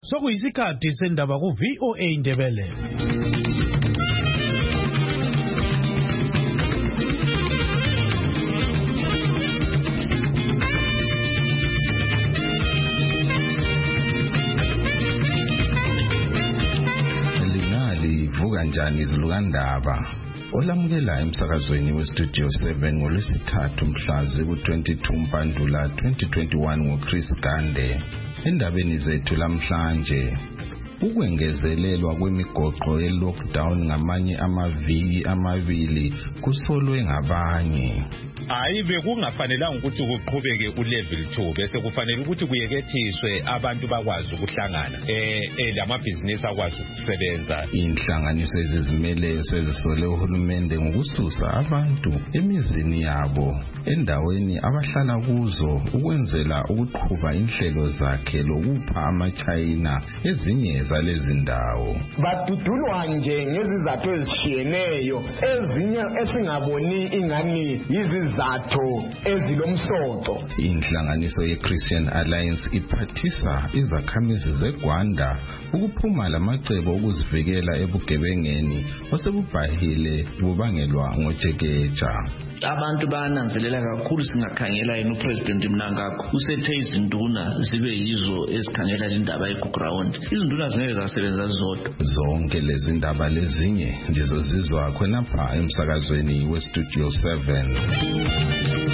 Sokuyisikhathi sendaba ku VOA Indebele. Lingali vuka njani izilukandaba? Olamukela emsakazweni weStudio 7 ngolwesithathu mhla ziku-22 Mpandula 2021 ngoChris Gande. Endabeni zethu lamhlanje, ukwengezelelwa kwemigoqo ye-lockdown ngamanye amaviki amabili kusolwe ngabanye. Hayi bekungafanelanga ukuthi kuqhubeke ulevel 2 bese kufanele ukuthi kuyekethiswe abantu bakwazi ukuhlangana lamabhizinisi akwazi ukusebenza. Inhlanganiso ezizimele sezisole uhulumende ngokususa abantu emizini yabo endaweni abahlala kuzo ukwenzela ukuqhuba inhlelo zakhe lokupha amaChina ezinye zalezi ndawo. Badudulwa nje ngezizathu ezishiyeneyo ezinye esingaboni ingani izizathu ezilomsoco. Inhlanganiso ye-Christian Alliance iphathisa izakhamizi zeGwanda ukuphuma lamacebo okuzivikela ebugebengeni osebubhahile bubangelwa ngojekeja. Abantu bananzelela kakhulu singakhangela yena uPresident Mnangagwa usethe izinduna zibe yizo ezikhangela indaba eground. Izinduna zingeke zasebenza zodwa. Zonke lezi ndaba lezinye ndizozizwa khonapha emsakazweni weStudio 7.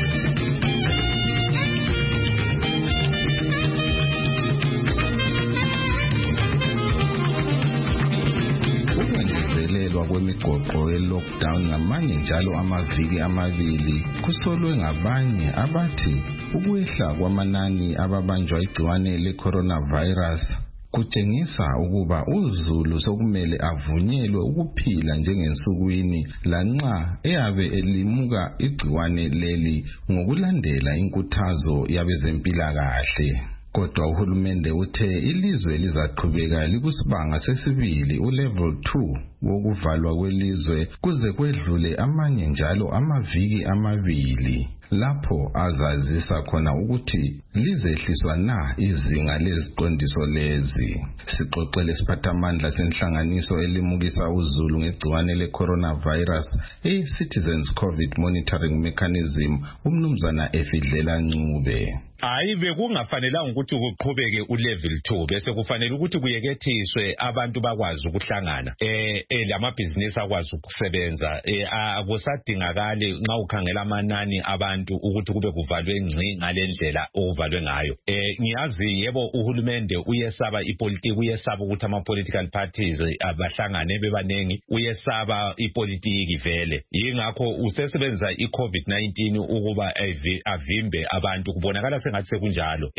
Kwemigoqo ye-lockdown ngamanye njalo amaviki amabili kusolwe ngabanye abathi ukwehla kwamanani ababanjwa igciwane le-coronavirus kutshengisa ukuba uZulu sokumele avunyelwe ukuphila njengensukwini lanxa eyabe elimuka igciwane leli ngokulandela inkuthazo yabezempilakahle. Kodwa uhulumende uthe ilizwe lizaqhubeka likusibanga sesibili ulevel 2 wokuvalwa kwelizwe kuze kwedlule amanye njalo amaviki amabili lapho azazisa khona ukuthi lizehliswa na izinga leziqondiso lezi. Sixoxele isiphathamandla senhlanganiso elimukisa uZulu ngegciwane le-coronavirus e-Citizens COVID Monitoring Mechanism umnumzana Efidlela Ncube. Hayi bekungafanelanga ukuthi kuqhubeke ulevel 2 bese kufanele ukuthi kuyekethiswe abantu bakwazi ukuhlangana lamabhizinisi akwazi ukusebenza. Akusadingakali nxa ukhangela amanani abantu ukuthi kube kuvalwe ngci ngalendlela okuvalwe ngayo. Ngiyazi yebo uhulumende uyesaba ipolitiki, uyesaba ukuthi ama-political parties abahlangane bebanengi, uyesaba ipolitiki vele. Yingakho usesebenza i-COVID-19 ukuba avimbe abantu. Kubonakala sengathi sekunjalo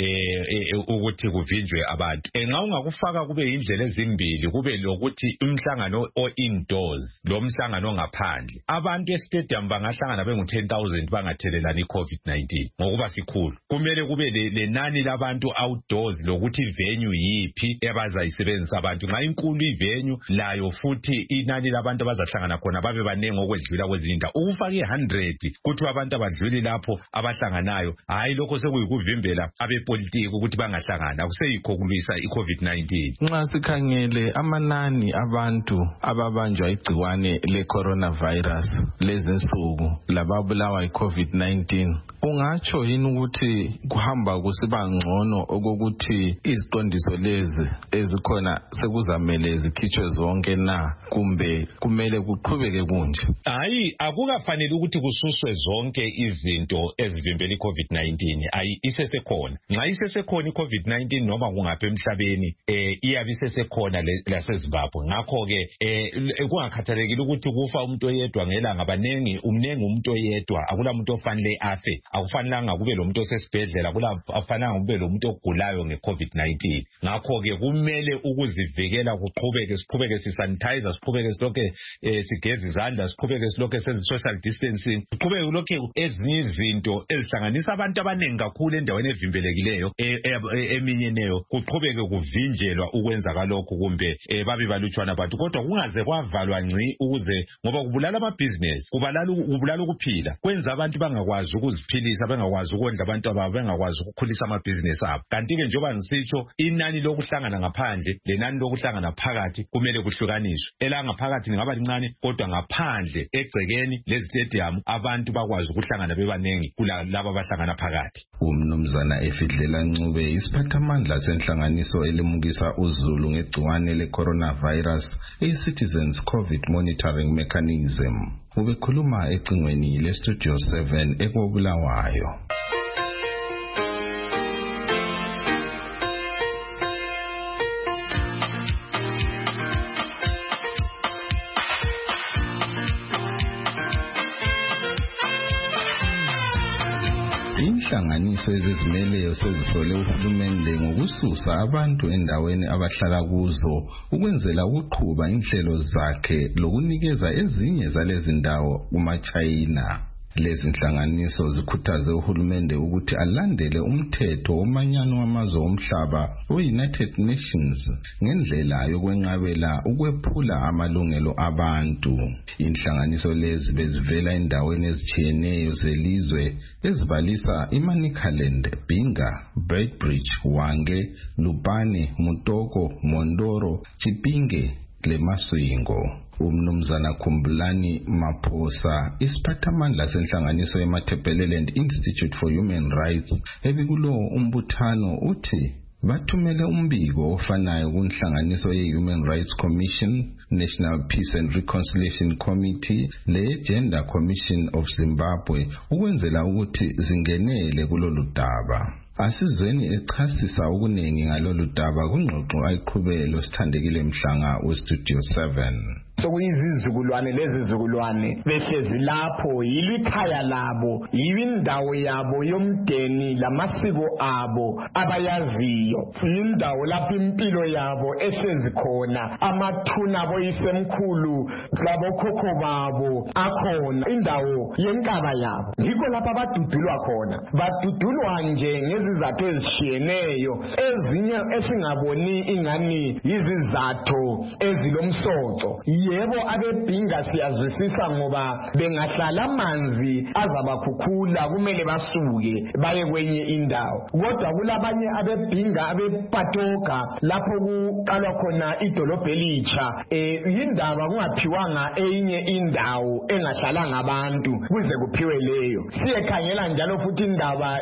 ukuthi kuvinjwe abantu. Nxa ungakufaka kube indlela ezimbili, kube lokuthi umhlangano o-indoors lo mhlangano ngaphandle. Abantu e-stadium bangahlangana bengu-10,000 bangathelelani i-COVID-19 ngokuba sikhulu. Kumele kube lenani labantu outdoors lokuthi venue yiphi ebazayisebenzisa abantu. Nxa inkulu ivenue layo futhi inani labantu abazahlangana khona babe banengi okwedlula kwezinye indawo. Ukufaka 100 kuthi abantu abadluli lapho abahlanganayo, hayi lokho sekuyikuvimbela abepolitiki ukuthi bangahlangana. Akuseyikho kulwisa i-COVID-19. Nxa sikhangele amanani abantu ababanjwa igciwane le-coronavirus lezinsuku lababulawa i-COVID-19, ungatsho yini ukuthi kuhamba kusiba ngcono okokuthi iziqondiso lezi ezikhona sekuzamele zikhitshwe zonke na, kumbe kumele kuqhubeke kunje? Hayi, akukafanele ukuthi kususwe zonke izinto ezivimbela i-COVID-19. Hayi, isesekhona. Nxa isesekhona i-COVID-19 noma kungaphi emhlabeni iyabe isesekhona laseZimbabwe. Ngakho-ke kungakhathalekile ukuthi kufa umuntu oyedwa ngelanga, umningi umuntu oyedwa. Akula muntu ofanele afe. Akufanelanga kube lo muntu osesibhedlela, akufanelanga kube lo muntu ogulayo nge-COVID-19. Ngakho-ke kumele ukuzivikela siqhubeke sisanitizer, siqhubeke silokhe sigeza izandla, siqhubeke silokhe senze social distancing, siqhubeke lokhe ezinye izinto ezihlanganisa abantu abaningi kakhulu bahlale endaweni evimbelekileyo eminyeneyo kuqhubeke kuvinjelwa ukwenza kalokhu kumbe babe balutshwana abantu kodwa kungaze kwavalwa ngci ukuze ngoba kubulala amabhizinesi kubulala ukuphila kwenza abantu bangakwazi ukuziphilisa bengakwazi ukondla abantu ababo bengakwazi ukukhulisa amabhizinesi abo kanti ke njengoba ngisitsho inani lokuhlangana ngaphandle lenani lokuhlangana phakathi kumele kuhlukaniswe elangaphakathi lingaba lincane kodwa ngaphandle egcekeni lezitedium abantu bakwazi ukuhlangana bebanengi kulabo abahlangana phakathi. Umnumzana Efidlela Ncube isiphathamandla senhlanganiso elimukisa uZulu ngegciwane le-coronavirus e-Citizens COVID Monitoring Mechanism ubekhuluma ecingweni le-Studio 7 eKobulawayo. Inhlanganiso ezizimeleyo sezisole uhulumende ngokususa abantu endaweni abahlala kuzo ukwenzela ukuqhuba inhlelo zakhe lokunikeza ezinye zalezi ndawo kumaChina. Lezi nhlanganiso zikhuthaze uhulumende ukuthi alandele umthetho womanyano wamazwe omhlaba we-United Nations ngendlela yokwenqabela ukwephula amalungelo abantu. Inhlanganiso lezi bezivela endaweni ezitshiyeneyo zelizwe ezibalisa iManicaland, Binga, Beitbridge, Hwange, Lupane, Mutoko, Mondoro, Chipinge leMaswingo. Umnumzana Khumbulani Maphosa isiphathamandla senhlanganiso yeMatabeleland Institute for Human Rights ebikulo umbuthano uthi bathumele umbiko ofanayo kunhlanganiso ye-Human Rights Commission, National Peace and Reconciliation Committee le-Gender Commission of Zimbabwe ukwenzela ukuthi zingenele kulolu daba. Asizweni echasisa ukuningi ngalolu daba kungxoxo ayiqhubelo sithandekile Mhlanga weStudio 7. Sokuyizizukulwane lezizukulwane behlezi lapho yilikhaya labo yindawo yabo yomdeni lamasiko abo abayaziyo indawo lapho impilo yabo ehlezi khona amathuna abo isemkhulu labo khokho babo akhona indawo yenkaba yabo yikho lapha badudulwa khona badudulwa nje ngezizathu ezishiyeneyo ezinye esingaboni ingani yizizathu ezilomsoco. Yebo abebhinga siyazwisisa ngoba bengahlala amanzi azabakhukhula kumele basuke baye kwenye indawo kodwa kulabanye abebhinga abepatoka lapho kuqalwa khona idolobhe elitsha indaba kungaphiwanga enye indawo engahlalanga abantu kuze kuphiwe leyo siyekhangela njalo futhi indaba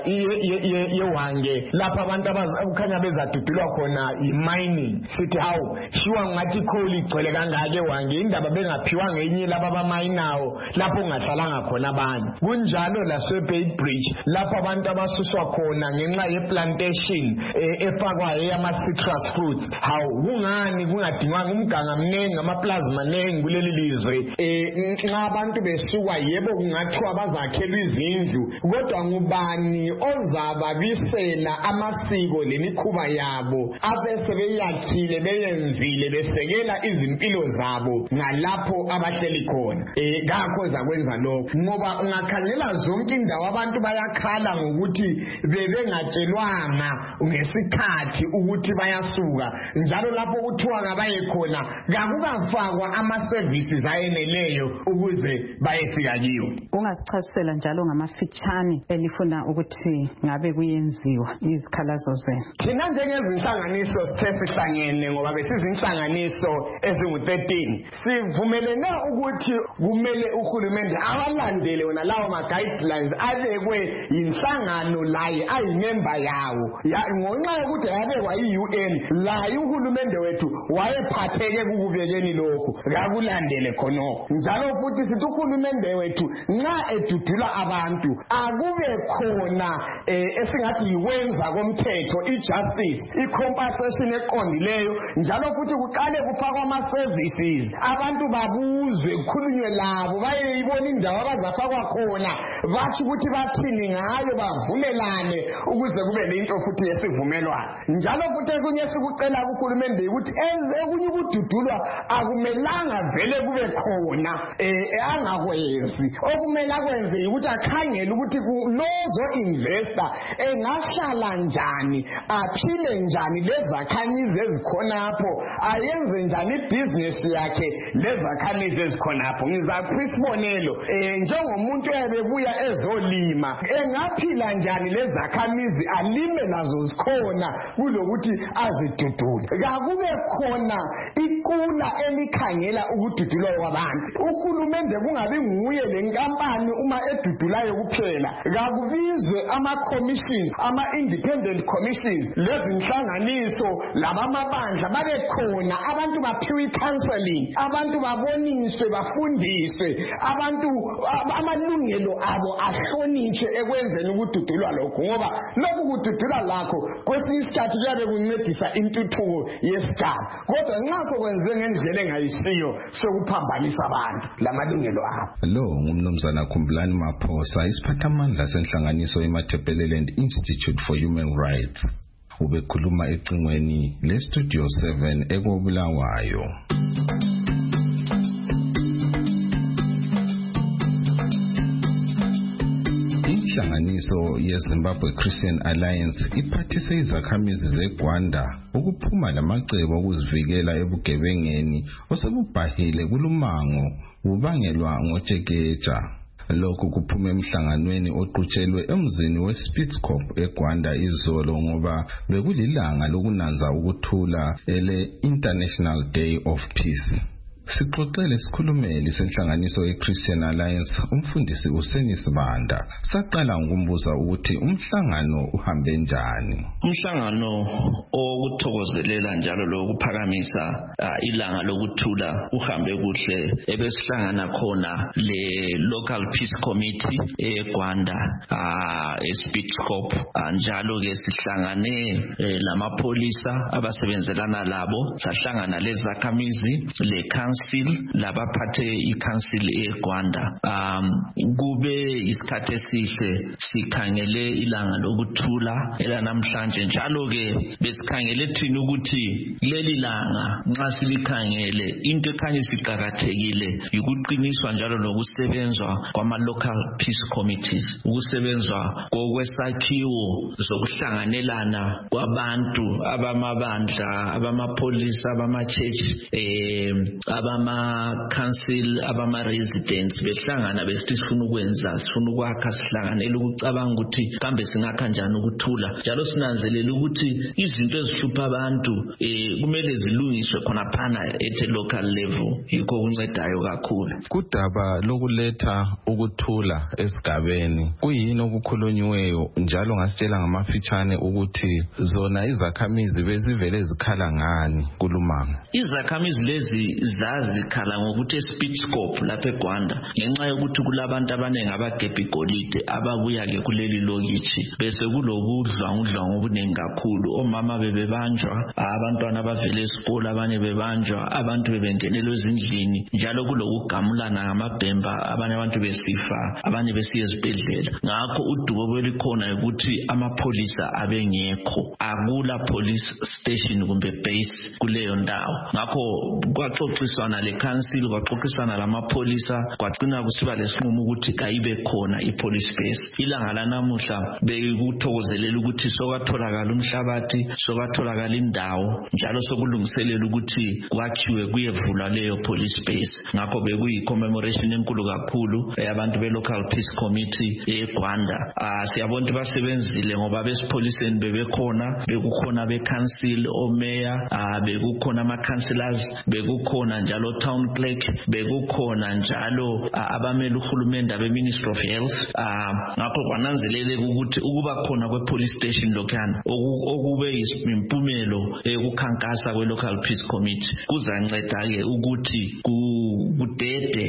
yeHwange lapha abantu abakhanya bezadudulwa khona imining sithi hawu shiwa ngathi coal igcwele kangaka eHwange indaba bengaphiwanga enye laba abamayinawo lapho ungahlalanga khona abantu kunjalo laseBeitbridge lapho abantu abasuswa khona ngenxa yeplantation efakwa eyama citrus fruits hawu kungani kungadingwanga umganga mnengi amaplaza manengi kuleli lizwe nxa abantu besuka yebo kungathiwa bazakhelwa izindlu kodwa ngubani ozababisela amasiko lemikhuba yabo abese beyakhile beyenzile besekela izimpilo zabo ngalapho abahleli khona ngakho zakwenza lokho ngoba ungakhangela zonke indawo abantu bayakhala ngokuthi bebengatshelwanga ngesikhathi ukuthi bayasuka njalo lapho kuthiwa ngabaye khona kakukafakwa ama-services ayeneleyo ukuze bayefika kiyo. Ungasichasisela njalo ngamafitshane elifuna ukuthi ngabe kuyenziwa izikhalazo zenu. Thina njengezinhlanganiso sithe sihlangene ngoba besizinhlanganiso ezingu-13 sivumelene ukuthi kumele uhulumende awalandele wona lawo ma-guidelines abekwe yinhlangano laye ayimemba yawo ngonxa yokuthi yabekwa yi-UN laye uhulumende wethu wayephatheke kukubekeni lokhu kakulandele khonokho njalo futhi sithi uhulumende wethu nxa edudula abantu akube khona esingathi yiwenza komthetho i-justice i-compensation eqondileyo njalo futhi kuqale kufakwa ama-services abantu babuzwe kukhulunywe labo bayibona indawo abazafakwa khona bathi ukuthi bathini ngayo bavumelane ukuze kube lento futhi yesivumelwano njalo futhi kunye sikucela kuhulumende ukuthi ekunye ukududulwa akumelanga vele kube khona angakwenzi okumele akwenze ukuthi akhangele ukuthi lozo investor engahlala njani aphile njani lezakhamizi ezikhonapho ayenze njani ibhizinesi yakhe lezakhamizi ezikhonapho ngizapha isibonelo njengomuntu ebebuya ezolima engaphila njani lezakhamizi alime nazo zikhona kulokuthi azidudule kakube khona ikula elikhangela ukududulwa kwabantu uhulumende kungabi nguye lenkampani uma edudulayo kuphela kakubizwe ama-commissions ama-independent commissions lezinhlanganiso labamabandla babe khona abantu baphiwe i-counseling abantu baboniswe bafundiswe abantu amalungelo abo ahlonitshwe ekwenzeni ukududulwa lokho ngoba lokhu kududulwa lakho kwesinye isikhathi kuyabe kuncedisa intuthuko yesigaba kodwa nxa sokwenziwe ngendlela engayisiyo sokuphambanisa abantu lamalungelo abo. Lo ngumnumzana Khumbulani Maphosa isiphathamandla senhlanganiso yeMatabeleland Institute for Human Rights ubekhuluma ecingweni leStudio 7 eKobulawayo. Inhlanganiso yeZimbabwe Christian Alliance iphathise izakhamizi zeGwanda ukuphuma lamacebo okuzivikela ebugebengeni osebubhahile kulumango ubangelwa ngojekeja. Lokhu kuphume emhlanganweni oqutshelwe emzini weSpitzkop eGwanda izolo ngoba bekulilanga lokunanza ukuthula ele International Day of Peace. Sixoxele sikhulumeli senhlanganiso yeChristian Alliance umfundisi uSenisibanda saqala ngokumbuza ukuthi umhlangano uhambe njani. Umhlangano okuthokozelela njalo lokuphakamisa ilanga lokuthula uhambe kuhle ebesihlangana khona le Local Peace Committee eGwanda eSpitzkop njalo ke sihlangane lamapolisa abasebenzelana labo sahlangana lezakhamizi le labaphathe i-council eGwanda kube isikhathi esihle sikhangele ilanga lokuthula elanamhlanje njalo ke besikhangele thina ukuthi leli langa nxa silikhangele into ekhanye siqhakathekile ukuqiniswa njalo lokusebenzwa kwama local peace committees ukusebenzwa kokwesakhiwo zokuhlanganelana kwabantu abamabandla abamapolisa abama-church abama-council abama-residents behlangana besithi sifuna ukwenza sifuna ukwakha sihlanganele ukucabanga ukuthi kambe singakha njani ukuthula njalo sinanzelela ukuthi izinto ezihlupha abantu kumele zilungiswe khonaphana at local level yikho kuncedayo kakhulu. Kudaba lokuletha ukuthula esigabeni kuyini okukhulunyiweyo njalo ngasitshela ngamafitshane ukuthi zona izakhamizi bezivele zikhala ngani kulumanga? Izakhamizi lezi zazikhala ngokuthi eSpitzkop lapha eGwanda ngenxa yokuthi kulabantu abaningi abagebha igolide ababuya ke kuleli lokithi bese kulobudlwangudlwangu obuningi kakhulu omama bebebanjwa abantwana abavela esikole abanye bebanjwa abantu bebengenelwa ezindlini njalo kulokugamulana ngamabhemba abanye abantu besifa abanye besiya ezibhedlela ngakho udubo belikhona ukuthi amapholisa abengekho akula police station kumbe base kuleyo ndawo ngakho kwaxoxiswana le council kwaxoxiswana lamapholisa kwagcina kusiba lesinqumo ukuthi kayibe khona ipolice base ilanga lanamuhla bekuthokozelela ukuthi sokatholakala umhlabathi sokatholakala indawo njalo sokulungiselela ukuthi kwakhiwe kuyevulwa leyo police base ngakho bekuyi commemoration enkulu kakhulu abantu be local peace committee eGwanda siyabona basebenzile ngoba besipholiseni bebekhona bekukhona be council omeya bekukhona ama councillors bekukhona njalo town clerk bekukhona njalo abamele uhulumende abe Ministry of Health ngakho kwananzeleleka ukuthi ukuba khona kwe police station lokhana okube impumelo ukukhankasa kwe local peace committee kuzanceda ke ukuthi kudede lo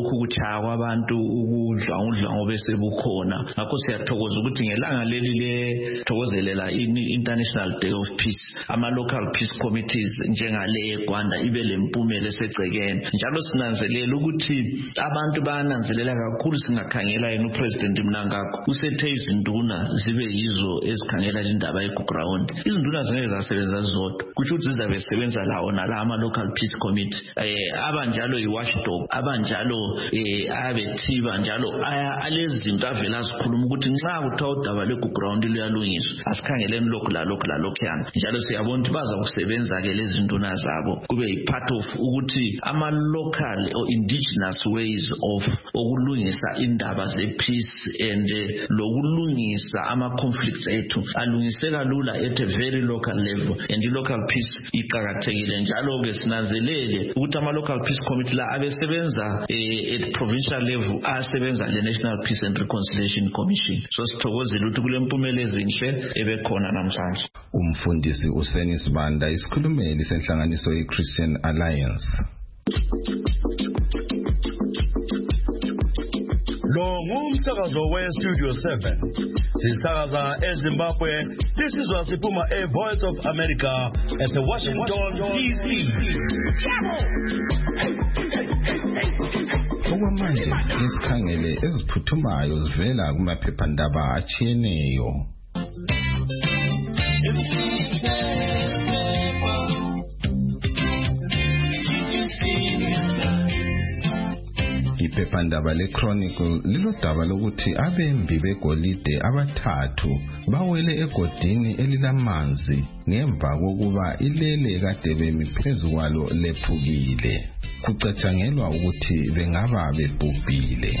lokhu kuchaya kwabantu ukudla bese bukhona. Ngakho siyathokoza ukuthi ngelanga leli lethokozelela International Day of Peace ama local peace committees njengale eGwanda ibe lempumela esegcekeni. Njalo sinanzelela ukuthi abantu bayananzelela kakhulu singakhangela yena uPresident Mnangagwa usethe izinduna zibe yizo ezikhangela indaba yeground. Izinduna zingeke zasebenza zodwa kusho ukuthi zizabe sebenza lawo nala ama local peace committee abanjalo iwatchdog abanjalo abethiba njalo alezi zinto avela zikhuluma ukuthi nxa kuthiwa udaba lweground luyalungiswa asikhangeleni lokhu yana njalo siyabona ukuthi baza kusebenza ke lezi nduna zabo kube part of ukuthi ama local or indigenous ways of okulungisa indaba ze-peace and lokulungisa ama-conflicts ethu alungiseka lula at a very local level and i-local peace iqakathekile njalo-ke sinanzelele ukuthi ama-local peace committee la abesebenza at provincial level asebenza le-National Peace and Reconciliation Commission. So sithokozile ukuthi kule mpumela ezinhle ebekhona namhlanje. Umfundisi uSeni Sibanda isikhulumeli senhlanganiso ye-Christian Alliance. Lo ngumsakazo we-Studio 7 sisakaza eZimbabwe. This is Wasipuma, a Voice of America at the Washington DC. Okwamanje isikhangele eziphuthumayo zivela kumaphephandaba atshiyeneyo. Iphephandaba leChronicle lilodaba lokuthi abembi begolide abathathu bawele egodini elilamanzi ngemva kokuba ilele kade bemi phezu kwalo lephukile. Kucatshangelwa ukuthi bengaba bebhubhile.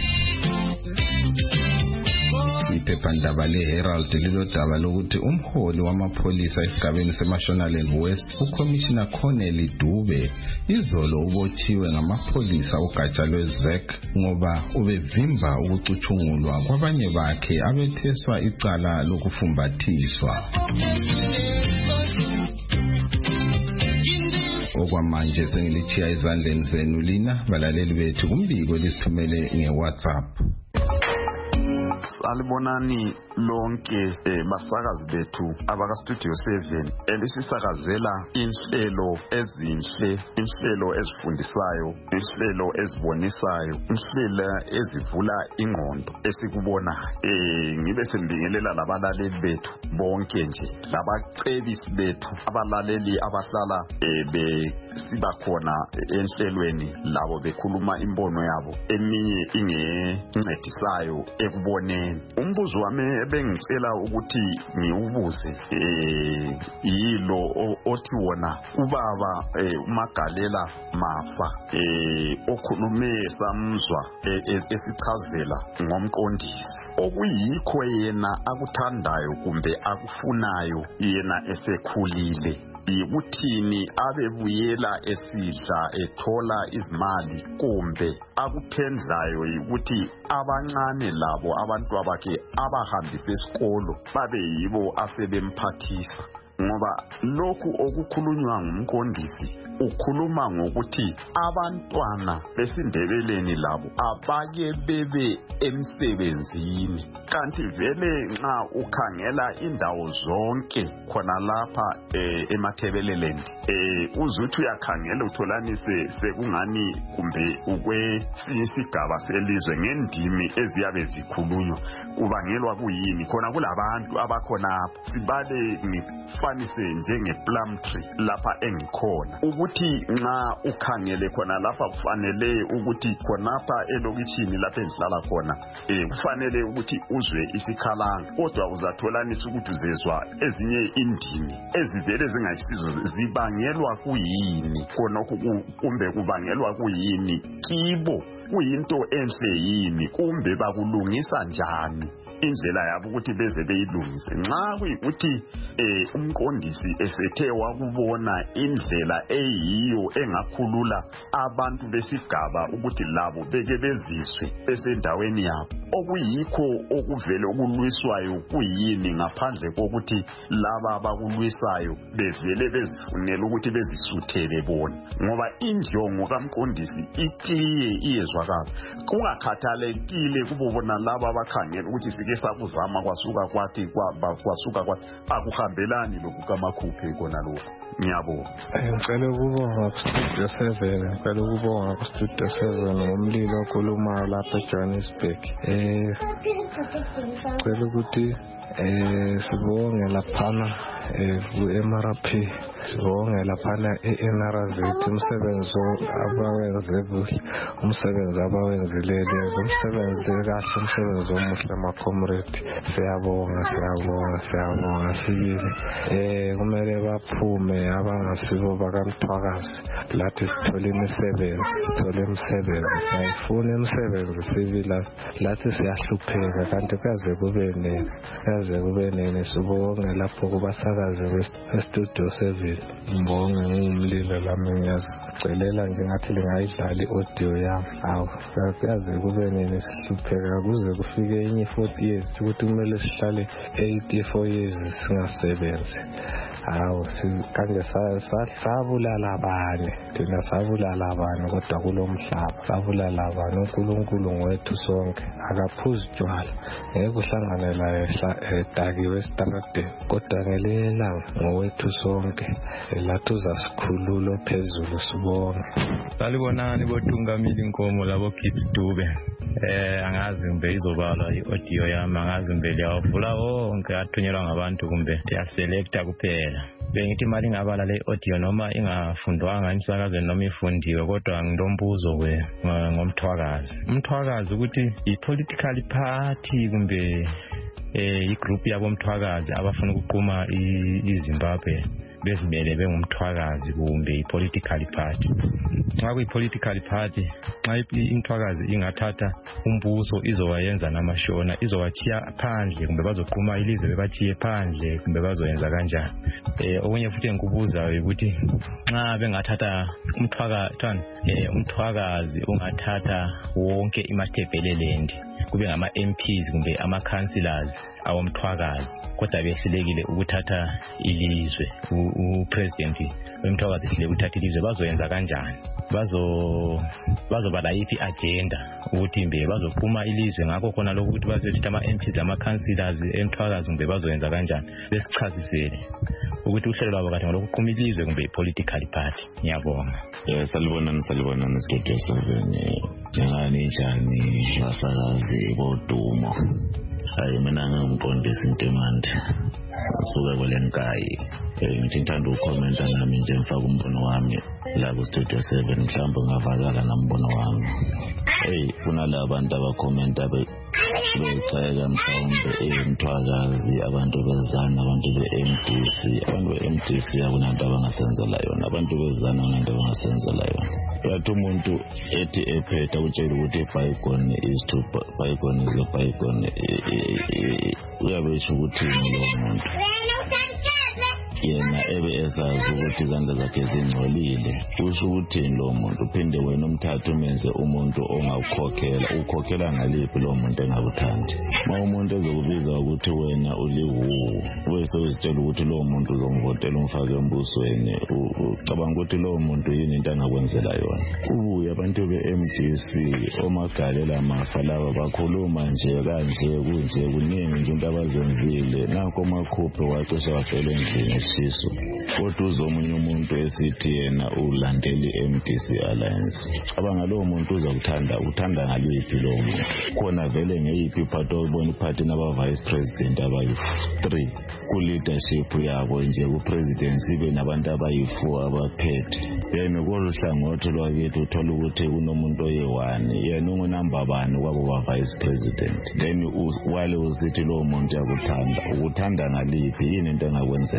Iphephandaba leHerald lilodaba lokuthi umholi wamapholisa esigabeni seMashonaland West uCommissioner Corneli Dube izolo ubotshiwe ngamapholisa ugatsha lweZEC ngoba ubevimba ukucuthungulwa kwabanye bakhe abetheswa icala lokufumbathiswa. Okwamanje sengilitshiya izandleni zenu lina balaleli bethu kumbiko lisithumele ngeWhatsApp. Salibonani lonke basakazi bethu abaka Studio 7 elisisakazela inhlelo ezinhle, inhlelo ezifundisayo, inhlelo ezibonisayo, inhlelo ezivula ingqondo esikubona. Ngibe sembingelela labalaleli bethu bonke nje, labacebisi bethu, abalaleli abahlala siba khona enhlelweni labo bekhuluma imbono yabo eminye ingencedisayo ekuboneni. Umbuzo wami bengicela ukuthi ngiubuze yilo othi wona ubaba uMagalela Mafa okhulume samzwa esichazela ngomqondisi okuyikho yena akuthandayo kumbe akufunayo yena esekhulile. Ukuthini abebuyela esidla ethola izimali kumbe akuphendlayo ukuthi abancane labo abantu abakhe abahambise esikolo babe yibo asebemphathisa. Ngoba lokhu okukhulunywa ngumqondisi ukhuluma ngokuthi abantwana besindebeleni labo abake bebe emsebenzini, kanti vele nxa ukhangela indawo zonke khona lapha eMathebeleland uzuthi uyakhangela utholanise sekungani kumbe ukwesigaba selizwe ngendimi eziyabe zikhulunywa kubangelwa kuyini. Khona kulabantu abakhona sibale ngifanise njenge Plumtree lapha engikhona ukuthi nxa ukhangele khona lapha kufanele ukuthi khonapha elokitshini lapha engihlala khona kufanele ukuthi uzwe isikhalanga, kodwa uzatholanisa ukuthi uzezwa ezinye indimi ezivele zingayisizo zibangelwa kuyini khonokho kumbe kubangelwa kuyini kibo, kuyinto enhle yini kumbe bakulungisa njani indlela yabo ukuthi beze beyilungise. Nxa kuyikuthi umqondisi esethe wakubona indlela eyiyo engakhulula abantu besigaba ukuthi labo beke beziswe besendaweni yabo, okuyikho okuvele okulwiswayo kuyini ngaphandle kokuthi laba abakulwisayo bevele bezifunela ukuthi bezisuthele bona, ngoba injongo kamqondisi ikliye iyezwakala. Kungakhathalekile kubo bona laba abakhangela ukuthi sike sakuzama kwasuka kwathi akuhambelani lokukaMakhuphe kona lokho. Ngiyabonga. Ngicela ukubonga kuStudio 7, ngicela ukubonga kuStudio 7 ngomlilo okhulumayo lapha eJohannesburg. Ngicela ukuthi sibonge laphana ku-MRP, sibonge laphana e-NRZ umsebenzi abawenzile, umsebenzi kahle, umsebenzi omuhle ma-comrade. Siyabonga sibili. Kumele baphume abangasibo bakaMthwakazi, lathi sithole imisebenzi, sayifuna imisebenzi sibili, lathi siyahlupheka kanti kuyaze kube nene. Sibonge lapho kubasakazi beStudio 7, ngibonge ngumlilo lami ngiyazicelela nje ngathi lingayidlala i-audio yami. Kuyaze kube nene sihlupheka kuze kufike enye 40 years ukuthi kumele sihlale 84 years singasebenzi. Kanje sabulala abanye, thina sabulala abanye kodwa kulo mhlaba sabulala abanye. uNkulunkulu ngwethu sonke, akaphuzi tshwala, ngeke uhlangane laye edakiwe esitaradeni, kodwa ngelinye ilanga ngowethu sonke, lathi uzasikhulula phezulu. Sibonga. Salibonani boTungamile Nkomo labo Gibbs Dube. Angazi mbe izobalwa i-audio yami, angazi mbe liyavula wonke athunyelwa ngabantu kumbe ndiyaselecta kuphela. Bengithi imali ingabala le audio noma ingafundwanga emsakazweni noma ifundiwe, kodwa nginombuzo ngomthwakazi. Umthwakazi ukuthi i-political party kumbe igroup yabomthwakazi abafuna ukuqhuma iZimbabwe bezimele bengumthwakazi kumbe i-political party. Nxa kuyi-political party, nxa imthwakazi ingathatha umbuso izowayenza namashona, izowachiya phandle kumbe bazoqhuma ilizwe bebachiye phandle kumbe bazoyenza kanjani? Okunye futhi engikubuzayo ukuthi nxa bengathatha umthwakazi ungathatha wonke iMatabeleland kube ngama-MPs kumbe ama-councillors awomthwakazi, kodwa behlulekile ukuthatha ilizwe, upresident wemthwakazi ehlulekile ukuthatha ilizwe, bazoyenza kanjani? Bazobala yiphi agenda ukuthi mbe bazoqhuma ilizwe ngakho khona lokho ukuthi bazothatha ama-MPs ama-councillors emthwakazi kumbe bazoyenza kanjani? Besichazisele ukuthi uhlelo lwabo kade ngalokuqhuma ilizwe kumbe i-political party. Ngiyabonga. Salibonani Studio 7. Njengani njani basakazi bodumo. Mina ngumqondisi Ntemande suka kwelenkayi. Ngithi ngithanda ukukhomenta nami nje ngifaka umbono wami la ku Studio 7, mhlawumbe ngavakala nambono wami. Kunala abantu abakhomenta beceka mhlawumbe emthwakazi, abantu bezana, abantu be-MDC. Abantu be-MDC akunanto abangasenzela yona, abantu bezana akunanto abangasenzela yona. Yathi umuntu ethi ephetha utshela ukuthi ibhayigone is to bygone is a bygone, uyabe esho ukuthi lo muntu yena ebe esazi ukuthi izandla zakhe zingcolile. Kusho ukuthi lo muntu uphinde wena umthathu umenze umuntu ukhokhela ngaliphi lo muntu engakuthandi. Ma umuntu ezokubiza ukuthi wena uliwu, bese uzitshela ukuthi lo muntu uzomvotela umfake embusweni, ucabanga ukuthi lo muntu yini into angakwenzela yona. Kubuye abantu be-MDC omagalela mafa laba bakhuluma nje kanje kunje kuningi nje into abazenzile. Nanko uMakhuphe wacishe wafela endlini esisu, kodwa uzomunye umuntu esithi yena ulandeli MDC Alliance. Cabanga lo muntu uthanda ngaliphi lo muntu? Khona vele ngeyiphi iphathi obona iphathi naba vice president abayi-3 ku leadership yabo nje ku presidency ibe nabantu abayi-4 abaphethe. Yena koluhlangothi lwakithi uthola ukuthi kunomuntu oyi-1 yena ungunamba bani kwabo ba vice president, then wale usithi lo muntu yakuthanda, ukuthanda ngaliphi, yini into engakwenzela yona?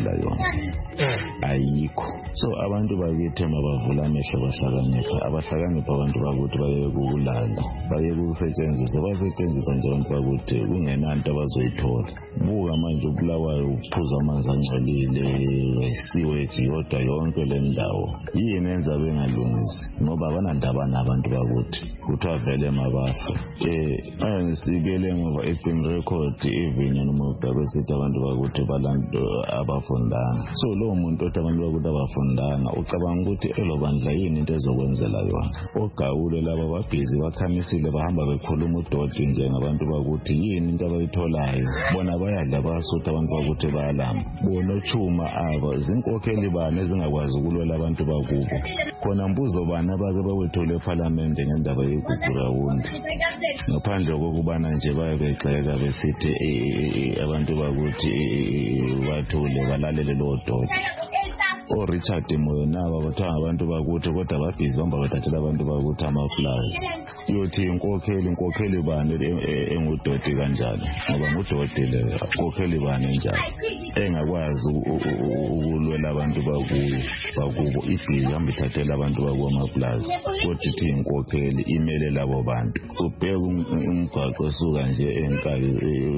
ayikho. So abantu bakithi mabavula amehlo bahlakanipha, abahlakanipha abantu bakuthi bayeke kukulala, bayeke ukusetshenziswa, basetshenziswa nje abantu bakuthi kungenanto abazoyithola. Buka manje ubulawayo ukuphuza amanzi angcolile, isiweji yodwa yonke le ndawo. Yini enza bengalungisi? Ngoba abanandaba nabantu bakuthi kuthiwa vele mabafa. Angisikele ngoba eBing Record even noma ubabesithi abantu bakuthi balanto abafundanga. So lo muntu othi abantu bakuthi abafundanga ucabanga ukuthi elobandla yini into ezokwenzela yona? Ogawule laba babhizi bakhamisile bahamba bekhuluma udoti njengabantu bakuthi yini into abayitholayo. Bona bayadla basutha abantu bakuthi bayalamba. Bona Chuma aba zinkokheli bani ezingakwazi ukulwela abantu bakubo. Khona mbuzo bani abake bawethole eParliament ngendaba yeGugurawundi. Ngaphandle kokubana nje bayabegxeka besithi abantu bakuthi bathule balalele lo doti. Richard Moyonaba bathiwa abantu bakuthi kodwa babhizi bamba bathathela abantu bakuthi ama-flowers. Yothi inkokheli bani engudoti kanjalo? Ngoba ngudoti le inkokheli bani enjalo engakwazi ukulwela abantu bakubo ibhizi hamba ithathela abantu bakubo ama-flowers. Kodwa ithi inkokheli imele labo bantu. Ubheka umgwaqo osuka nje eNkayi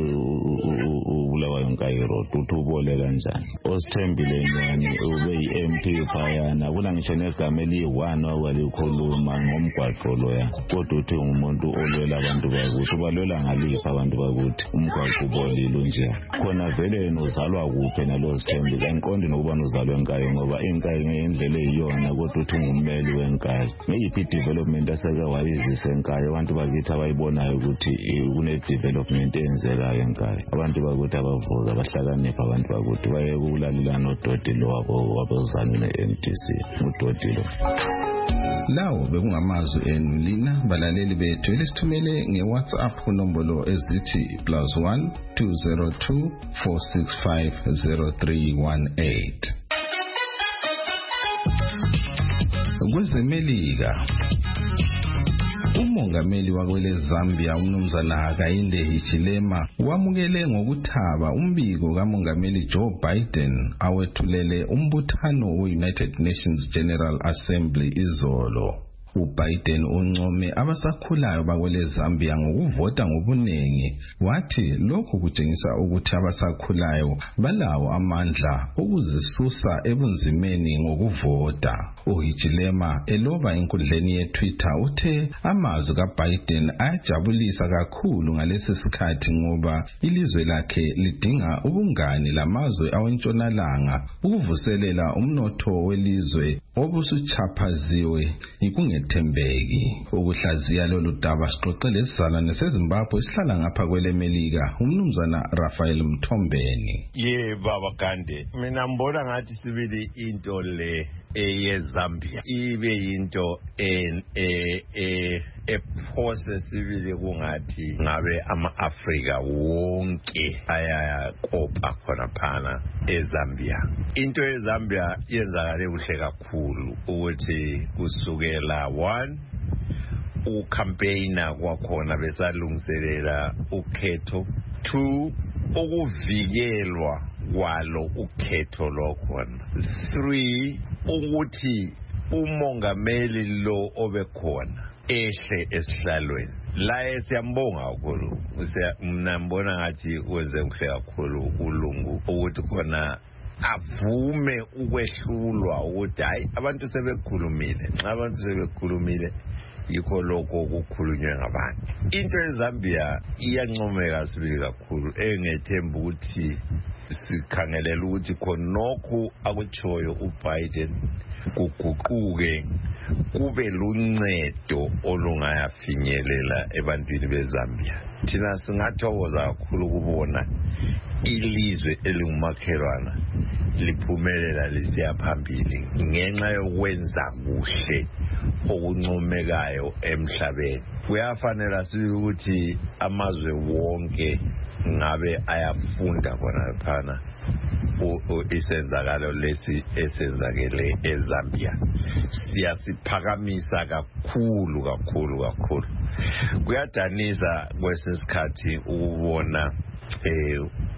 ubulawayo Nkayi Road uthi ubole kanjani? Osithembile nyani ube MP phayana kuna ngisho negama eliyi-1 walikhuluma ngomgwaqo loya, kodwa uthi umuntu olwela abantu bakuthi ubalwela ngaliphi abantu bakuthi umgwaqo ubolile nje. Khona vele yena uzalwa kuphi nalo Sithembi? Kangiqondi nokuba uzalwa eNkayi ngoba iNkayi ngendlela eyiyona, kodwa uthi ngummeli weNkayi. Ngeyiphi development aseke wayizisa eNkayi abantu bakithi abayibonayo ukuthi kune-development eyenzekayo eNkayi? Abantu bakuthi abavuka bahlakanipha abantu bakuthi bayeke ukulalela nodoti lo wabozani ne-NTC udoti lo. Lawo bekungamazwi enu lina balaleli bethu elisithumele ngeWhatsApp kunombolo ezithi +1 202 465 0318. KwezeMelika, umongameli wakwele Zambia umnumzana Hakainde Hichilema wamukele ngokuthaba umbiko kamongameli Joe Biden awethulele umbuthano we-United Nations General Assembly izolo. uBiden uncome abasakhulayo bakwele Zambia ngokuvota ngobunengi, wathi lokhu kutshengisa ukuthi abasakhulayo balawo amandla ukuzisusa ebunzimeni ngokuvota. uHichilema eloba enkundleni yeTwitter uthe amazwi kaBiden ayajabulisa kakhulu ngalesi sikhathi ngoba ilizwe lakhe lidinga ubungani lamazwe awentshonalanga ukuvuselela umnotho welizwe obusuchaphaziwe ikungethembeki. Ukuhlaziya lolu daba sixoxele isizalwane seZimbabwe esihlala ngapha kweleMelika umnumzana Raphael Mthombeni. Baba Gande, mina mbona ngathi sibili into le eyeZambia ibe into ephose sibili kungathi ngabe ama-Afrika wonke ayakopa khona phana eZambia. Into eZambia yenzakale kuhle kakhulu ukuthi kusukela 1 ucampaigner kwakhona besalungiselela ukhetho, 2 ukuvikelwa kwalo ukhetho lokhona, 3 ukuthi umongameli lo obekhona ehle esihlalweni. La siyambonga kakhulu, mina mbona ngathi wenze kuhle kakhulu uLungu ukuthi khona avume ukwehlulwa ukuthi hayi abantu sebekhulumile, nxa abantu sebekhulumile yikho lokho kukhulunywe ngabantu. Into eZambia iyancomeka sibili kakhulu, engethemba ukuthi sikhangelela ukuthi khonokho akutshoyo uBiden kuguquke kube luncedo olungayafinyelela ebantwini beZambia. Thina singathokoza kakhulu kubona ilizwe elingumakhelwana liphumelela lisiya phambili ngenxa yokwenza kuhle okuncomekayo emhlabeni. Kuyafanele sibili ukuthi amazwe wonke ngabe ayafunda khona phana isenzakalo lesi esenzakele eZambia. Siyasiphakamisa kakhulu kakhulu kakhulu. Kuyadanisa kwesikhathi ukubona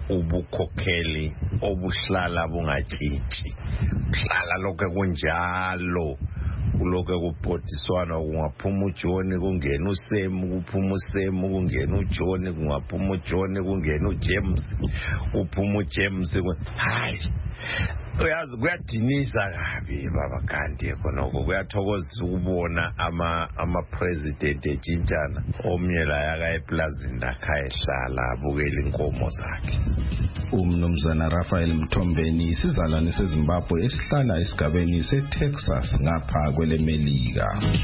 ubukhokheli obuhlala bungatshintshi hlala lokho kunjalo kulokho kuphotiswana kungaphuma uJohn kungena uSem kuphuma uSem kungena uJohn kungaphuma uJohn kungena uJames kuphuma uJames hayi uyazi kuyadinisa kabi baba kanti khonoko kuyathokozisa ukubona ama president etshintshana omnye la yaka eplazini lakha ehlala abukela inkomo zakhe. Umnumzana Raphael Mthombeni isizalwane seZimbabwe esihlala esigabeni seTexas ngapha kwelemelika.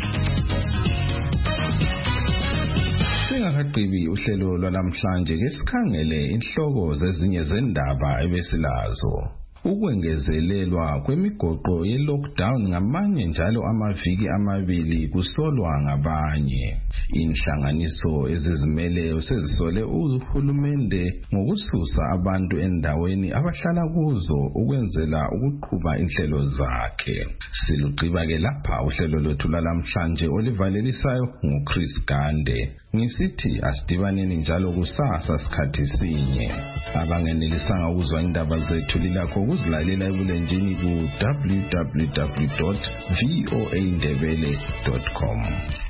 Singakaqhibi uhlelo lwanamhlanje ke sikhangele inhloko zezinye zendaba ebesilazo. Ukwengezelelwa kwemigoqo ye-lockdown ngamanye njalo amaviki amabili kusolwa ngabanye. Inhlanganiso ezizimele sezisole uhulumende ngokususa abantu endaweni abahlala kuzo ukwenzela ukuqhuba inhlelo zakhe. Siluqiba ke lapha uhlelo lwethu lamhlanje olivalelisayo nguChris Gande. Ngisithi asidibaneni njalo kusasa sikhathi sinye. Abangenelisanga ukuzwa indaba zethu lilakho ukuzilalela ebulenjini ku www.voaindebele.com.